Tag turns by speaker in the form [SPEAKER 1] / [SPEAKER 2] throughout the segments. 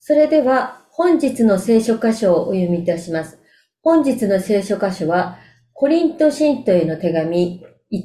[SPEAKER 1] それでは本日の聖書箇所をお読みいたします。本日の聖書箇所は、コリント信徒への手紙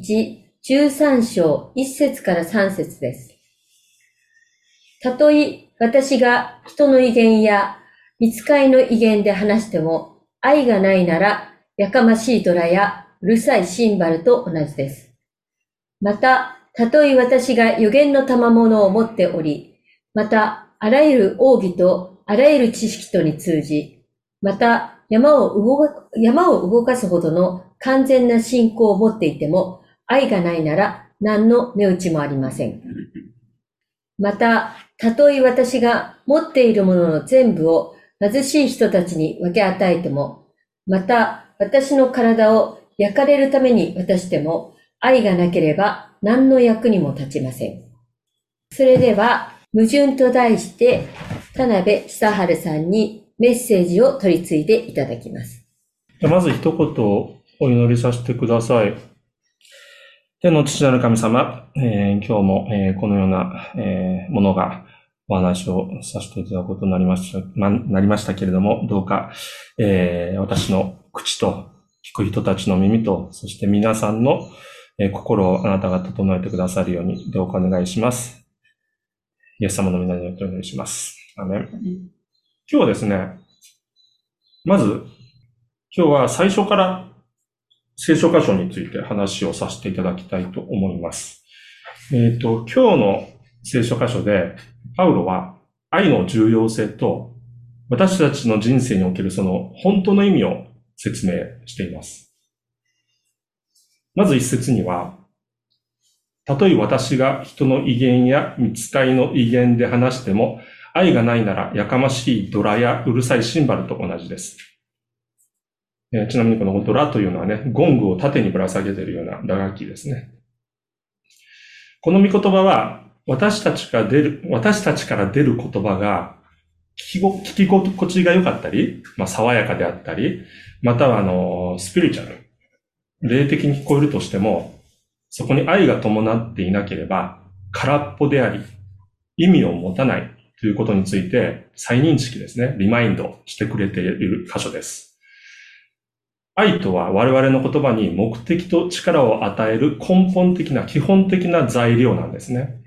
[SPEAKER 1] 13章1節から3節です。たとえ私が人の威厳や御使いの威厳で話しても、愛がないならやかましいドラやうるさいシンバルと同じです。また、たとえ私が預言の賜物を持っており、また、あらゆる奥義とあらゆる知識とに通じ、また山を動かすほどの完全な信仰を持っていても、愛がないなら何の値打ちもありません。また、たとえ私が持っているものの全部を貧しい人たちに分け与えても、また私の体を焼かれるために渡しても、愛がなければ何の役にも立ちません。それでは、矛盾と題して、田辺久治さんにメッセージを取り次いでいただきます。
[SPEAKER 2] まず一言お祈りさせてください。天の父なる神様、今日も、このような、ものがお話をさせていただくことになりましたけれども、どうか、私の口と聞く人たちの耳と、そして皆さんの、心をあなたが整えてくださるようにどうかお願いします。イエス様の皆によってお願いします。アメン。今日はですね、まず、今日は最初から聖書箇所について話をさせていただきたいと思います。今日の聖書箇所で、パウロは愛の重要性と私たちの人生におけるその本当の意味を説明しています。まず一節には、たとえ私が人の威厳や御使いの威厳で話しても、愛がないならやかましいドラやうるさいシンバルと同じです。ちなみにこのドラというのはね、ゴングを縦にぶら下げているような打楽器ですね。この御言葉は、私たちから出る言葉が聞き心地が良かったり、爽やかであったり、またはスピリチュアル、霊的に聞こえるとしても、そこに愛が伴っていなければ空っぽであり、意味を持たないということについて再認識ですね、リマインドしてくれている箇所です。愛とは我々の言葉に目的と力を与える根本的な基本的な材料なんですね。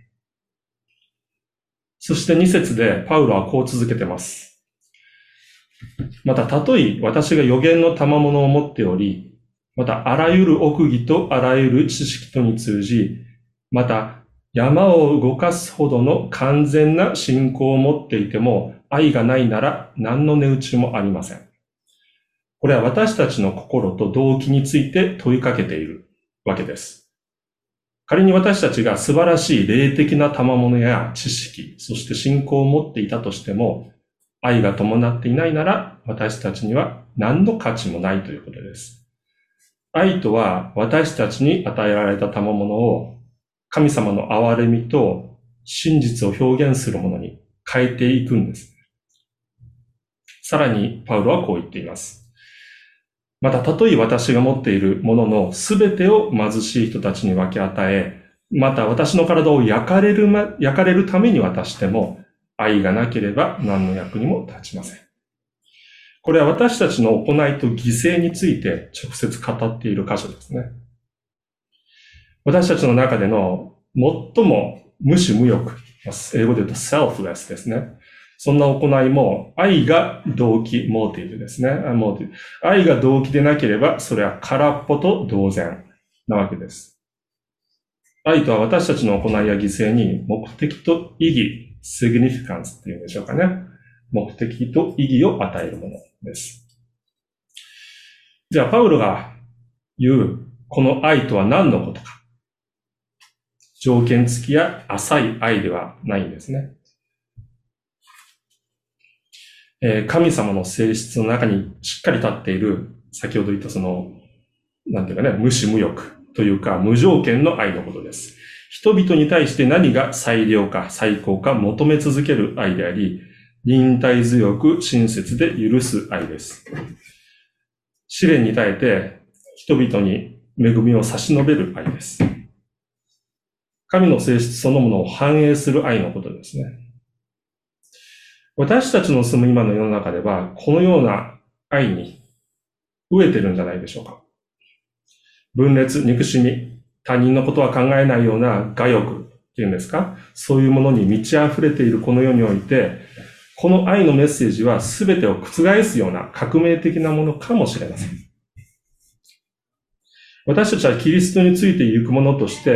[SPEAKER 2] そして2節でパウロはこう続けています。また、たとえ私が預言の賜物を持っており、また、あらゆる奥義とあらゆる知識とに通じ、また、山を動かすほどの完全な信仰を持っていても、愛がないなら何の値打ちもありません。これは私たちの心と動機について問いかけているわけです。仮に私たちが素晴らしい霊的な賜物や知識、そして信仰を持っていたとしても、愛が伴っていないなら私たちには何の価値もないということです。愛とは私たちに与えられた賜物を神様の憐れみと真実を表現するものに変えていくんです。さらにパウロはこう言っています。また、たとえ私が持っているもののすべてを貧しい人たちに分け与え、また私の体を焼かれるために渡しても、愛がなければ何の役にも立ちません。これは私たちの行いと犠牲について直接語っている箇所ですね。私たちの中での最も無私無欲、英語で言うと selfless ですね。そんな行いも愛が動機、モーティブですね。愛が動機でなければそれは空っぽと同然なわけです。愛とは私たちの行いや犠牲に目的と意義、significance っていうんでしょうかね。目的と意義を与えるものです。じゃあ、パウロが言う、この愛とは何のことか。条件付きや浅い愛ではないんですね。神様の性質の中にしっかり立っている、先ほど言った無私無欲というか、無条件の愛のことです。人々に対して何が最良か最高か求め続ける愛であり、忍耐強く親切で許す愛です。試練に耐えて人々に恵みを差し伸べる愛です。神の性質そのものを反映する愛のことですね。 私たちの住む今の世の中では、このような愛に飢えてるんじゃないでしょうか。分裂、憎しみ、他人のことは考えないような我欲っていうんですか、そういうものに満ち溢れているこの世において、この愛のメッセージは全てを覆すような革命的なものかもしれません。私たちはキリストについていくものとして、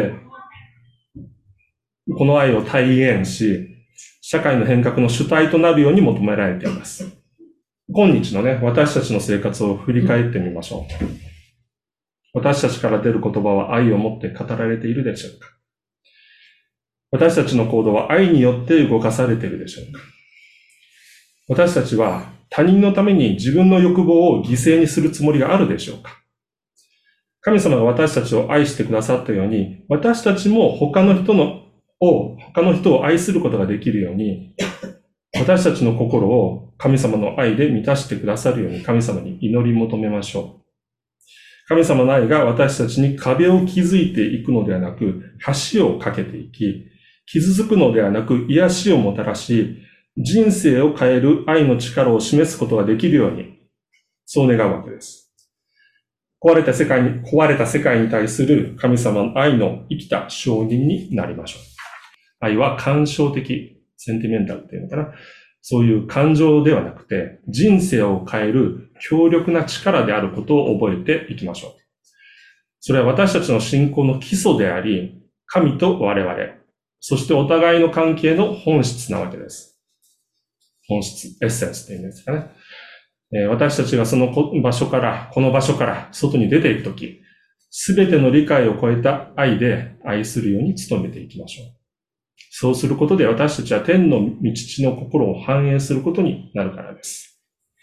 [SPEAKER 2] この愛を体現し、社会の変革の主体となるように求められています。今日のね、私たちの生活を振り返ってみましょう。私たちから出る言葉は愛を持って語られているでしょうか。私たちの行動は愛によって動かされているでしょうか。私たちは他人のために自分の欲望を犠牲にするつもりがあるでしょうか。神様が私たちを愛してくださったように、私たちも他の人を愛することができるように、私たちの心を神様の愛で満たしてくださるように神様に祈り求めましょう。神様の愛が私たちに壁を築いていくのではなく、橋を架けていき、傷つくのではなく癒しをもたらし、人生を変える愛の力を示すことができるように、そう願うわけです。壊れた世界に対する神様の愛の生きた証人になりましょう。愛は感傷的、センティメンタルっていうのかな。そういう感情ではなくて、人生を変える強力な力であることを覚えていきましょう。それは私たちの信仰の基礎であり、神と我々、そしてお互いの関係の本質なわけです。本質、エッセンスっていうんですかね。私たちがこの場所から外に出ていくとき、すべての理解を超えた愛で愛するように努めていきましょう。そうすることで私たちは天の御父の心を反映することになるからです。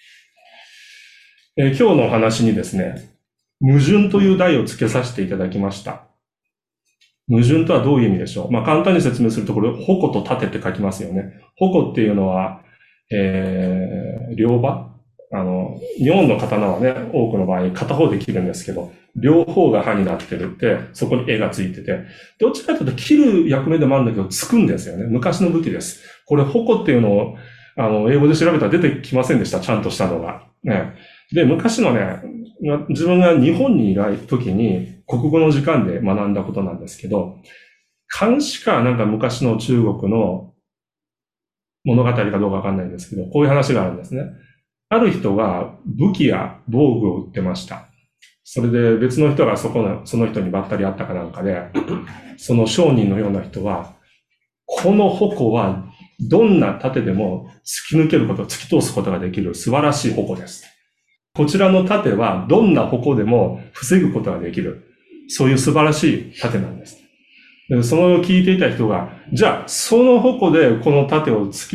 [SPEAKER 2] 今日のお話にですね、矛盾という題を付けさせていただきました。矛盾とはどういう意味でしょう。簡単に説明するとこれ、矛と盾って書きますよね。矛っていうのは、両刃。日本の刀はね、多くの場合片方で切るんですけど、両方が刃になってるって、そこに絵がついてて、どっちかというと切る役目でもあるんだけど、つくんですよね。昔の武器です。これ、矛っていうのを、英語で調べたら出てきませんでした。ちゃんとしたのが。ね。で、昔のね、自分が日本にいる時に、国語の時間で学んだことなんですけど、漢詩かなんか昔の中国の物語かどうかわかんないんですけど、こういう話があるんですね。ある人が武器や防具を売ってました。それで別の人がその人にばったり会ったかなんかで、その商人のような人は、この矛はどんな盾でも突き通すことができる素晴らしい矛です。こちらの盾はどんな矛でも防ぐことができる。そういう素晴らしい盾なんです。その聞いていた人が、じゃあ、その矛でこの盾を突き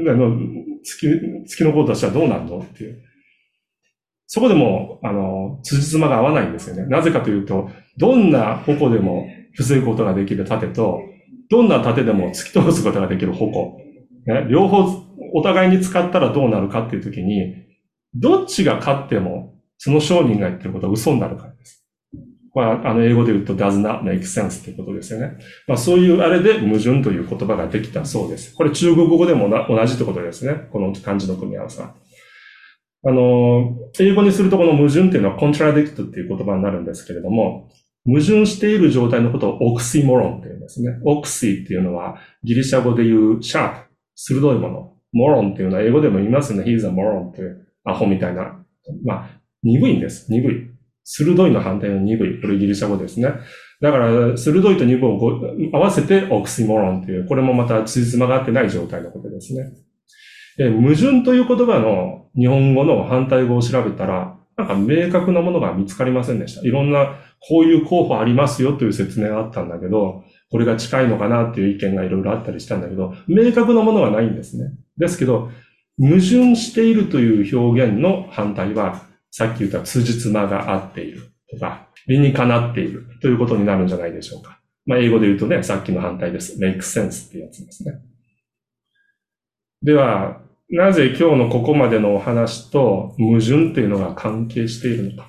[SPEAKER 2] 抜こうとしたらどうなるのっていう。そこでも、辻褄が合わないんですよね。なぜかというと、どんな矛でも防ぐことができる盾と、どんな盾でも突き通すことができる矛。ね、両方お互いに使ったらどうなるかっていうときに、どっちが勝っても、その商人が言ってることは嘘になるからです。英語で言うと does not make sense っていうことですよね。そういうあれで矛盾という言葉ができたそうです。これ中国語でも同じってことですね。この漢字の組み合わせは。英語にするとこの矛盾っていうのは contradict っていう言葉になるんですけれども、矛盾している状態のことをオクシモロンっていうんですね。オクシっていうのはギリシャ語で言うシャープ、鋭いもの。モロンっていうのは英語でも言いますね。He's a moron ってアホみたいな。鈍いんです。鈍い。鋭いの反対の鈍い。これギリシャ語ですね。だから、鋭いと鈍いを合わせてオクシモロンっていう、これもまた辻褄が合ってない状態のことですね。矛盾という言葉の日本語の反対語を調べたら、なんか明確なものが見つかりませんでした。いろんな、こういう候補ありますよという説明があったんだけど、これが近いのかなっていう意見がいろいろあったりしたんだけど、明確なものはないんですね。ですけど、矛盾しているという表現の反対は、さっき言った辻褄が合っているとか、理にかなっているということになるんじゃないでしょうか。英語で言うとね、さっきの反対です。make sense っていうやつですね。では、なぜ今日のここまでのお話と矛盾っていうのが関係しているのか。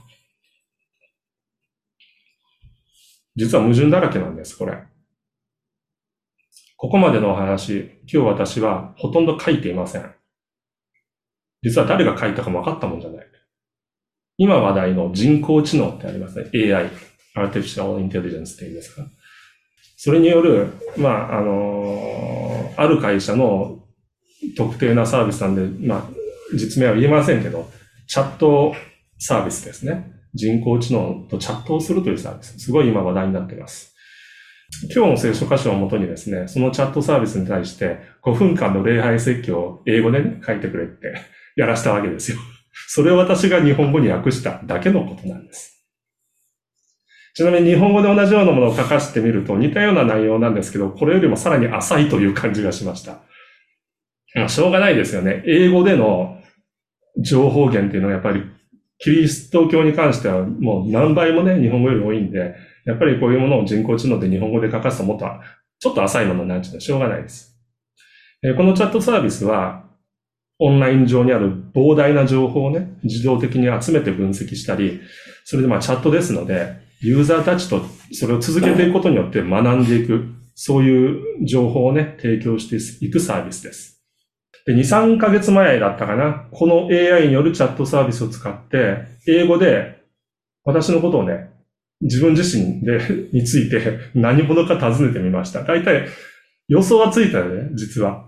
[SPEAKER 2] 実は矛盾だらけなんです、これ。ここまでのお話、今日私はほとんど書いていません。 実は誰が書いたかも分かったもんじゃない。今話題の人工知能ってありますね。AI、Artificial Intelligence っていうんですか。それによる、ある会社の特定なサービスなんで、実名は言えませんけど、チャットサービスですね。人工知能とチャットをするというサービス。すごい今話題になっています。今日の聖書箇所をもとにですね、そのチャットサービスに対して5分間の礼拝説教を英語でね、書いてくれってやらしたわけですよ。それを私が日本語に訳しただけのことなんです。ちなみに日本語で同じようなものを書かせてみると似たような内容なんですけど、これよりもさらに浅いという感じがしました。しょうがないですよね。英語での情報源っていうのはやっぱりキリスト教に関してはもう何倍もね、日本語より多いんで、やっぱりこういうものを人工知能で日本語で書かすともっとちょっと浅いものになっちゃうのでしょうがないです。このチャットサービスはオンライン上にある膨大な情報をね、自動的に集めて分析したり、それでチャットですので、ユーザーたちとそれを続けていくことによって学んでいく、そういう情報をね、提供していくサービスです。で、2、3ヶ月前だったかな、この AI によるチャットサービスを使って、英語で私のことをね、自分自身について何者か尋ねてみました。大体予想はついたよね、実は。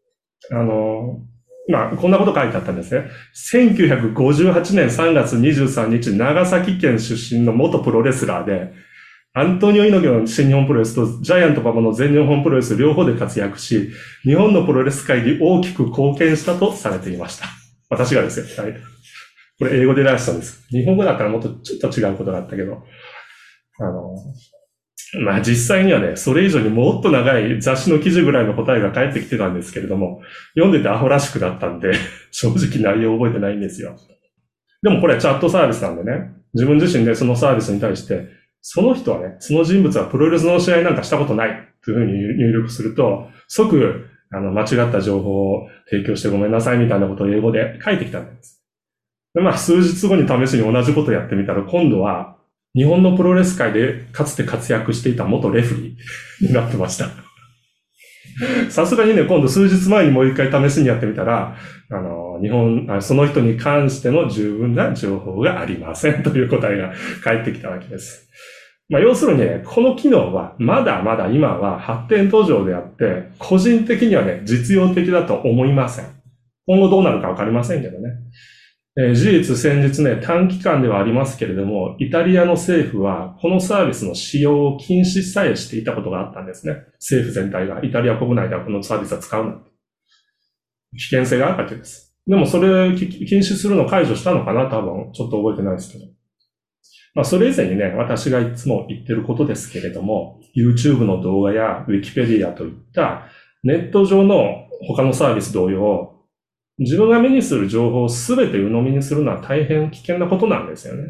[SPEAKER 2] こんなこと書いてあったんですね。1958年3月23日、長崎県出身の元プロレスラーで、アントニオ猪木の新日本プロレスとジャイアント馬場の全日本プロレス両方で活躍し、日本のプロレス界に大きく貢献したとされていました。私がですよ。はい。これ英語で出したんです。日本語だったらもっとちょっと違うことだったけど。実際にはね、それ以上にもっと長い雑誌の記事ぐらいの答えが返ってきてたんですけれども、読んでてアホらしくだったんで、正直内容を覚えてないんですよ。でもこれチャットサービスなんでね、自分自身でそのサービスに対して、その人はね、その人物はプロレスの試合なんかしたことないというふうに入力すると、即、間違った情報を提供してごめんなさいみたいなことを英語で書いてきたんです。で、数日後に試しに同じことをやってみたら、今度は、日本のプロレス界でかつて活躍していた元レフリーになってました。さすがにね、今度数日前にもう一回試しにやってみたら、その人に関しての十分な情報がありませんという答えが返ってきたわけです。要するにね、この機能はまだまだ今は発展途上であって、個人的にはね、実用的だと思いません。今後どうなるかわかりませんけどね。事実先日ね、短期間ではありますけれども、イタリアの政府はこのサービスの使用を禁止さえしていたことがあったんですね。政府全体がイタリア国内ではこのサービスは使うなんて。危険性があるわけです。でもそれ禁止するのを解除したのかな、多分。ちょっと覚えてないですけど。それ以前にね、私がいつも言ってることですけれども、YouTube の動画や Wikipedia といったネット上の他のサービス同様、自分が目にする情報をすべて鵜呑みにするのは大変危険なことなんですよね。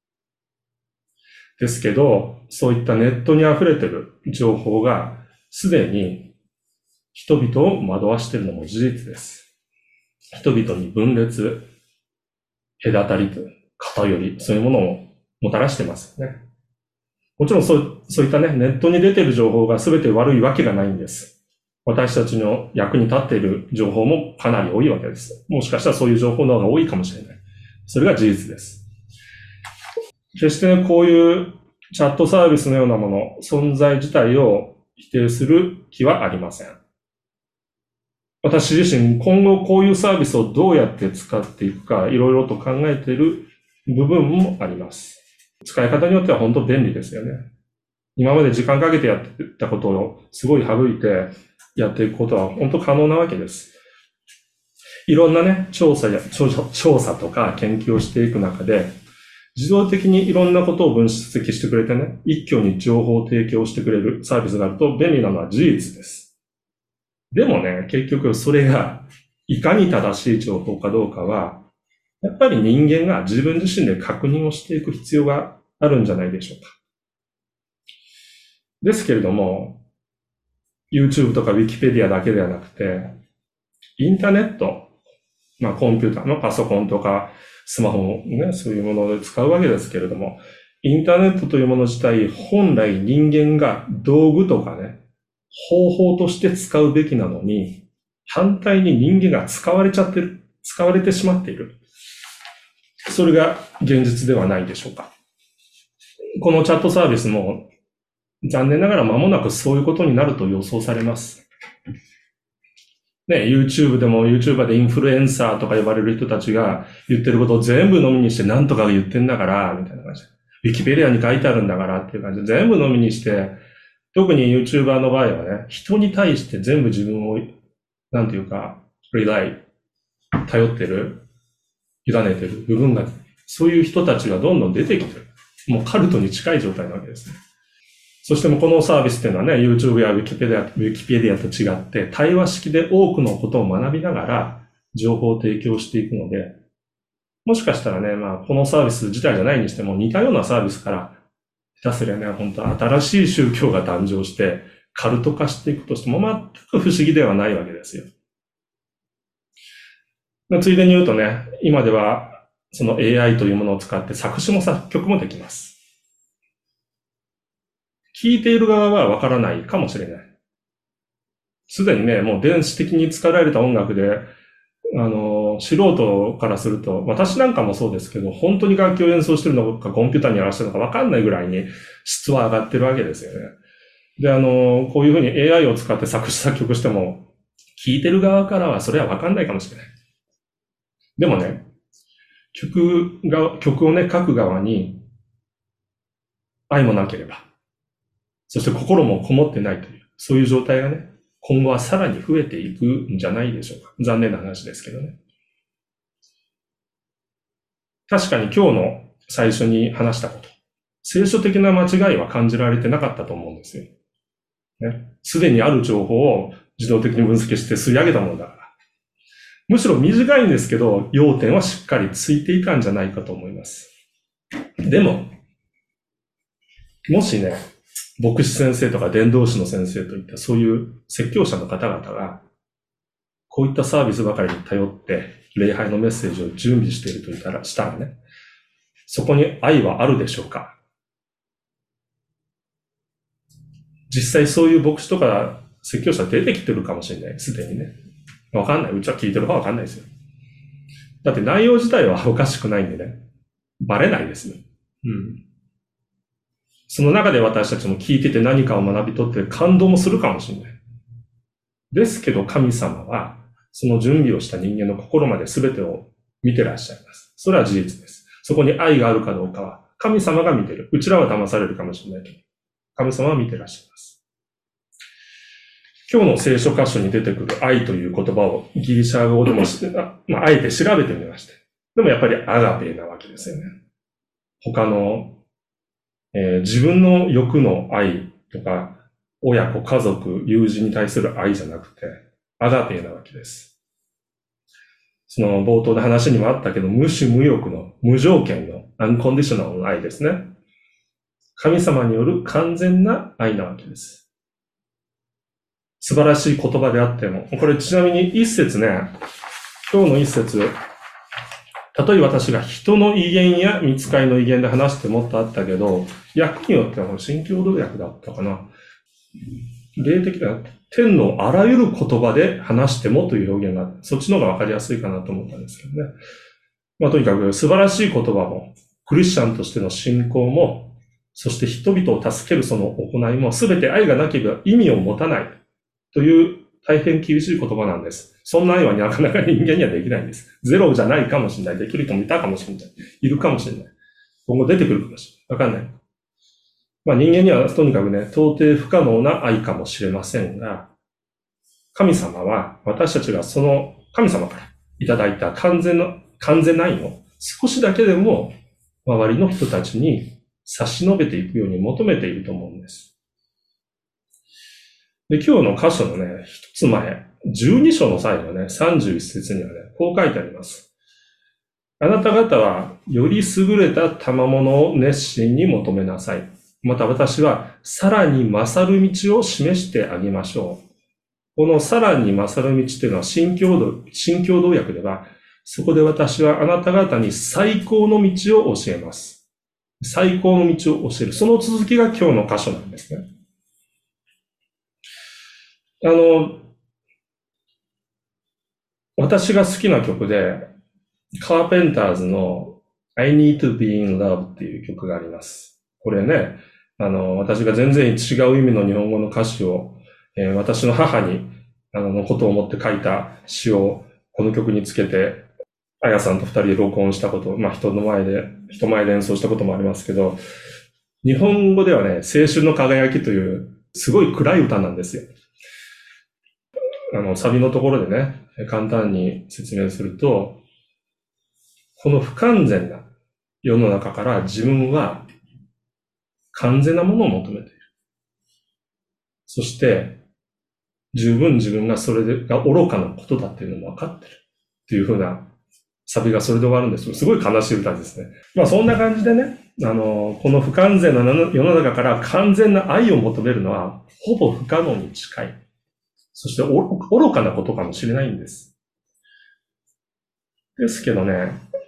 [SPEAKER 2] ですけど、そういったネットに溢れている情報がすでに人々を惑わしているのも事実です。人々に分裂、隔たり、偏り、そういうものをもたらしてますよね。もちろんそういったね、ネットに出ている情報がすべて悪いわけがないんです。私たちの役に立っている情報もかなり多いわけです。もしかしたらそういう情報の方が多いかもしれない。それが事実です。決してね、こういうチャットサービスのようなもの、存在自体を否定する気はありません。私自身、今後こういうサービスをどうやって使っていくか、いろいろと考えている部分もあります。使い方によっては本当便利ですよね。今まで時間かけてやってたことをすごい省いて、やっていくことは本当可能なわけです。いろんなね、調査とか研究をしていく中で、自動的にいろんなことを分析してくれてね、一挙に情報を提供してくれるサービスがあると便利なのは事実です。でもね、結局それがいかに正しい情報かどうかは、やっぱり人間が自分自身で確認をしていく必要があるんじゃないでしょうか。ですけれども、YouTube とか Wikipedia だけではなくて、インターネット、コンピューター、パソコンとかスマホもね、そういうもので使うわけですけれども、インターネットというもの自体、本来人間が道具とかね、方法として使うべきなのに、反対に人間が使われちゃってる。 使われてしまっている。それが現実ではないでしょうか。このチャットサービスも残念ながら間もなくそういうことになると予想されます。ね、YouTube でも YouTuber でインフルエンサーとか呼ばれる人たちが言ってることを全部飲みにして何とかが言ってんだから、みたいな感じで。ウィキペディアに書いてあるんだからっていう感じで全部飲みにして、特に YouTuber の場合はね、人に対して全部自分を、なんていうか、頼ってる、委ねてる部分が、そういう人たちがどんどん出てきてる。もうカルトに近い状態なわけですね。そしてもこのサービスっていうのはね、YouTube や Wikipedia と違って、対話式で多くのことを学びながら、情報を提供していくので、もしかしたらね、このサービス自体じゃないにしても、似たようなサービスから、下手すりゃね、本当新しい宗教が誕生して、カルト化していくとしても、全く不思議ではないわけですよ。ついでに言うとね、今では、その AI というものを使って作詞も作曲もできます。聞いている側はわからないかもしれない。すでにね、もう電子的に作られた音楽で、素人からすると、私なんかもそうですけど、本当に楽器を演奏してるのか、コンピューターにやらせてるのかわかんないぐらいに質は上がってるわけですよね。で、こういうふうに AI を使って作詞作曲しても、聞いてる側からはそれはわかんないかもしれない。でもね、曲をね、書く側に愛もなければ、そして心もこもってないという、そういう状態がね、今後はさらに増えていくんじゃないでしょうか。残念な話ですけどね。確かに今日の最初に話したこと、聖書的な間違いは感じられてなかったと思うんですよ。ね。すでにある情報を自動的に分析して吸い上げたものだから。むしろ短いんですけど、要点はしっかりついていたんじゃないかと思います。でも、もしね、牧師先生とか伝道師の先生といったそういう説教者の方々が、こういったサービスばかりに頼って礼拝のメッセージを準備していると言ったらしたらね、そこに愛はあるでしょうか？実際そういう牧師とか説教者出てきてるかもしれない。すでにね。わかんない。うちは聞いてるかわかんないですよ。だって内容自体はおかしくないんでね。バレないですよ。その中で私たちも聞いてて何かを学び取って感動もするかもしれない。ですけど神様は、その準備をした人間の心まで全てを見てらっしゃいます。それは事実です。そこに愛があるかどうかは神様が見てる。うちらは騙されるかもしれないけど、神様は見てらっしゃいます。今日の聖書箇所に出てくる愛という言葉をギリシャ語でもあえて調べてみました。でもやっぱりアガペなわけですよね。他の、自分の欲の愛とか、親子、家族、友人に対する愛じゃなくて、アガペなわけです。その冒頭の話にもあったけど、無種無欲の無条件のアンコンディショナルの愛ですね。神様による完全な愛なわけです。素晴らしい言葉であっても、これちなみに一節ね、今日の一節、たとえ私が人の威厳や御使いの威厳で話してもっとあったけど、訳によっては新共同訳だったかな。霊的な天のあらゆる言葉で話してもという表現があって、そっちの方がわかりやすいかなと思ったんですけどね。とにかく素晴らしい言葉も、クリスチャンとしての信仰も、そして人々を助けるその行いも、すべて愛がなければ意味を持たない。という大変厳しい言葉なんです。そんな愛はなかなか人間にはできないんです。ゼロじゃないかもしれない。できる人もいたかもしれない。いるかもしれない。今後出てくるかもしれない。わかんない。人間にはとにかくね、到底不可能な愛かもしれませんが、神様は私たちがその神様からいただいた完全な愛を少しだけでも周りの人たちに差し伸べていくように求めていると思うんです。で、今日の箇所のね、一つ前、12章の最後ね、31節にはね、こう書いてあります。あなた方は、より優れた賜物を熱心に求めなさい。また私は、さらに勝る道を示してあげましょう。このさらに勝る道っていうのは、新共同訳では、そこで私はあなた方に最高の道を教えます。最高の道を教える。その続きが今日の箇所なんですね。 私が好きな曲で、カーペンターズの I Need to Be in Love っていう曲があります。これね、私が全然違う意味の日本語の歌詞を、私の母に、のことを思って書いた詩をこの曲につけて、あやさんと二人で録音したこと、人前で演奏したこともありますけど、日本語ではね、青春の輝きという、すごい暗い歌なんですよ。サビのところでね、簡単に説明すると、この不完全な世の中から自分は完全なものを求めている。そして、十分自分がそれが愚かなことだっていうのも分かってる。っていう風なサビがそれで終わるんです。すごい悲しい歌ですね。そんな感じでね、この不完全な世の中から完全な愛を求めるのは、ほぼ不可能に近い。そして愚かなことかもしれないんです。ですけどね、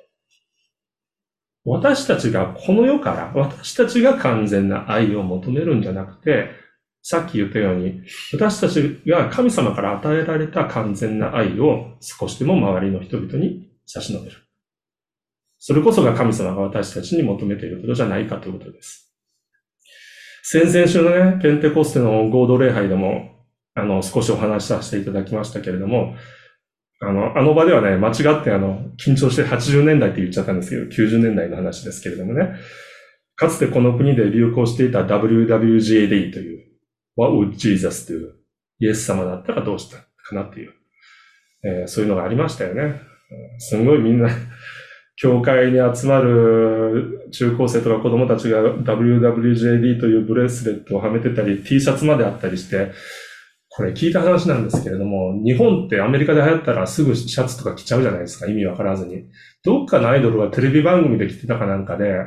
[SPEAKER 2] 私たちがこの世から私たちが完全な愛を求めるんじゃなくて、さっき言ったように、私たちが神様から与えられた完全な愛を少しでも周りの人々に差し伸べる。それこそが神様が私たちに求めていることじゃないかということです。先々週のね、ペンテコステの合同礼拝でも、少しお話しさせていただきましたけれども、あの場ではね、間違って緊張して80年代って言っちゃったんですけど、90年代の話ですけれどもね、かつてこの国で流行していた WWJD という、What would Jesus do? イエス様だったらどうしたかなっていう、そういうのがありましたよね。すごいみんな、教会に集まる中高生とか子供たちが WWJD というブレスレットをはめてたり、T シャツまであったりして、これ聞いた話なんですけれども、日本ってアメリカで流行ったらすぐシャツとか着ちゃうじゃないですか、意味わからずに。どっかのアイドルがテレビ番組で着てたかなんかで、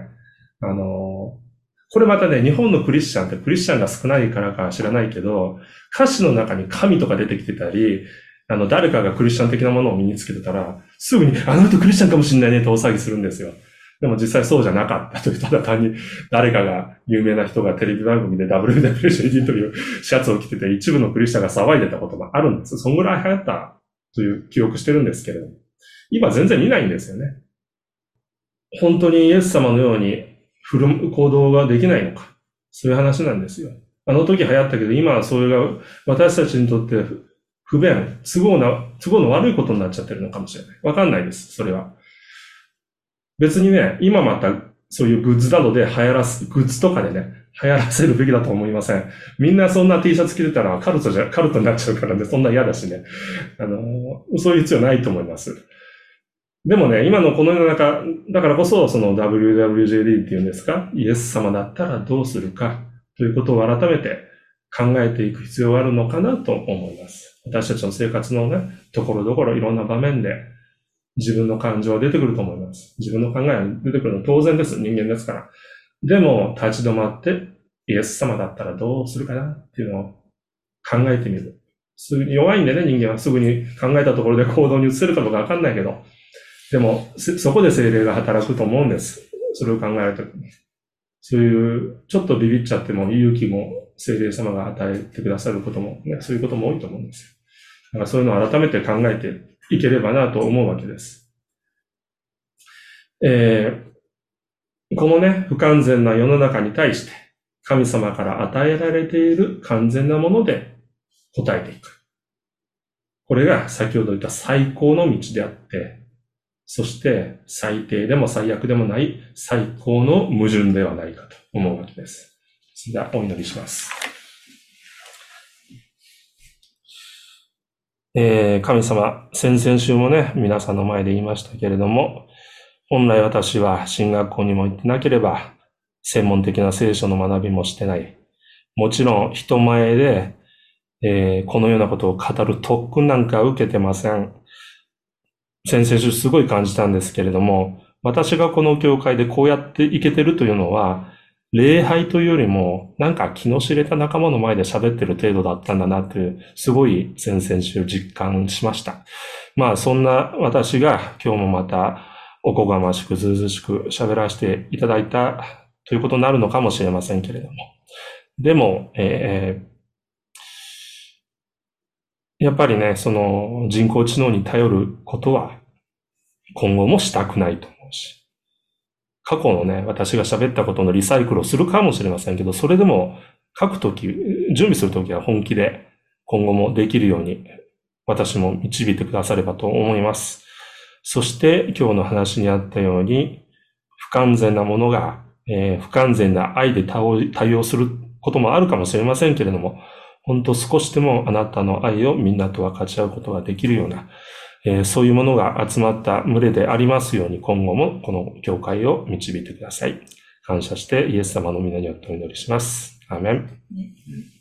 [SPEAKER 2] これまたね、日本のクリスチャンってクリスチャンが少ないからか知らないけど、歌詞の中に神とか出てきてたり、誰かがクリスチャン的なものを身につけてたら、すぐに、あの人クリスチャンかもしれないねと大騒ぎするんですよ。でも実際そうじゃなかったという、ただ単に誰かが、有名な人がテレビ番組で WWJD というシャツを着てて、一部のクリスチャンが騒いでたこともあるんです。そんぐらい流行ったという記憶してるんですけれども、今全然見ないんですよね。本当にイエス様のように振る舞う行動ができないのか。そういう話なんですよ。あの時流行ったけど、今はそれが私たちにとって不便、都合の悪いことになっちゃってるのかもしれない。わかんないです、それは。別にね、今またそういうグッズなどでグッズとかでね、流行らせるべきだと思いません。みんなそんな T シャツ着てたらカルトになっちゃうからね、そんな嫌だしね。そういう必要ないと思います。でもね、今のこの世の中、だからこそ、その WWJD っていうんですか、イエス様だったらどうするかということを改めて考えていく必要があるのかなと思います。私たちの生活のね、ところどころいろんな場面で自分の感情は出てくると思います。自分の考えが出てくるのは当然です。人間ですから。でも、立ち止まって、イエス様だったらどうするかなっていうのを考えてみる。弱いんでね、人間はすぐに考えたところで行動に移せるかどうかわかんないけど、でも、そこで聖霊が働くと思うんです。それを考えると。そういう、ちょっとビビっちゃっても勇気も聖霊様が与えてくださることも、ね、そういうことも多いと思うんですよ。だからそういうのを改めて考えていければなと思うわけです。このね、不完全な世の中に対して、神様から与えられている完全なもので答えていく。これが先ほど言った最高の道であって、そして最低でも最悪でもない最高の矛盾ではないかと思うわけです。それではお祈りします。神様、先々週もね、皆さんの前で言いましたけれども、本来私は進学校にも行ってなければ、専門的な聖書の学びもしてない。もちろん人前で、このようなことを語る特訓なんか受けてません。先々週すごい感じたんですけれども、私がこの教会でこうやっていけてるというのは、礼拝というよりも、なんか気の知れた仲間の前で喋ってる程度だったんだなっていう、すごい先々週実感しました。そんな私が今日もまたおこがましくずうずうしく喋らせていただいたということになるのかもしれませんけれども。でも、 やっぱりね、その人工知能に頼ることは今後もしたくないと思うし、過去のね、私が喋ったことのリサイクルをするかもしれませんけど、それでも書くとき、準備するときは本気で今後もできるように私も導いてくださればと思います。そして今日の話にあったように、不完全なものが、不完全な愛で対応することもあるかもしれませんけれども、本当少しでもあなたの愛をみんなと分かち合うことができるような、そういうものが集まった群れでありますように、今後もこの教会を導いてください。感謝してイエス様の皆によってお祈りします。アーメン。